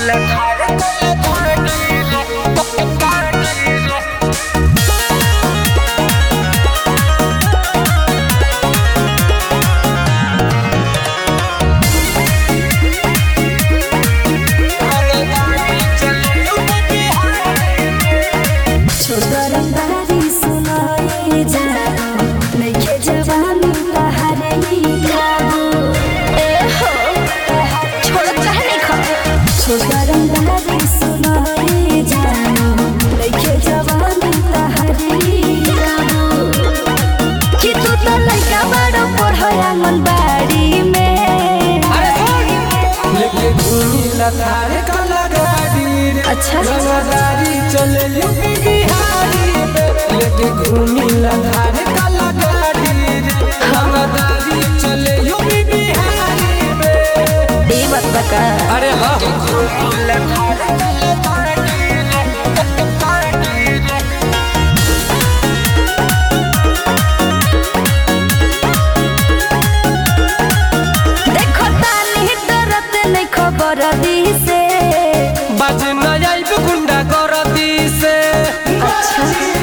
थारे काला गाड़ी रे अच्छा गाड़ी चले यूपी बिहारी में लेके घूमी थारे काला गाड़ी रे गाड़ी चले यूपी बिहारी में ये बात बता। अरे हाँ से बाज न आइब गुंडा गरदी से अच्छा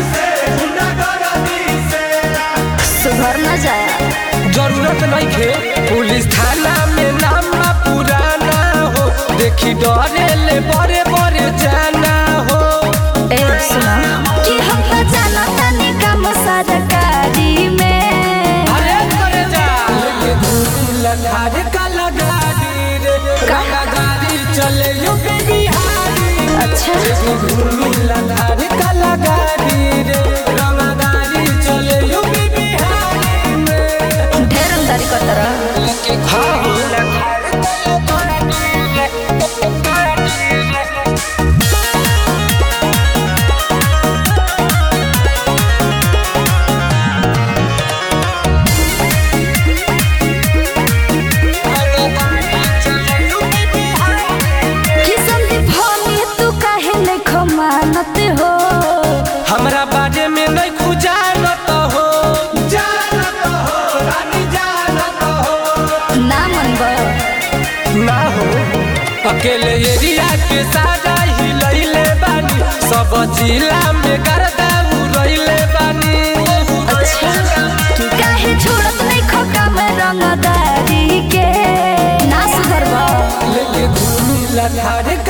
सुधर न जाए जरूरत नहीं खे पुलिस थाना में नाम पुराना हो देखी डरे ले बड़े बड़े जाना हो ए सुना कि हम तो जाना तनी काम सरकारी में अरे करे जा लेके धूल लखारे काला गाड़ी रे काला गाड़ी चले यूपी बिहारी अच्छा धूल लखारे काला गाड़ी रे रंगा गाड़ी चले यूपी बिहारी में ढेर अंदारी करता रहा हाँ हो हमरा बारे में नहीं खुजानत हो जानत हो रानी जानत हो ना मनबा ना हो अकेले एरिया के सारा ही लइले बानी सब जिला में करदा उरइले बानी अच्छा तू काहे छोड़त नहीं खोका में रंगदारी के ना सुधरबा लेके घूमी लखारे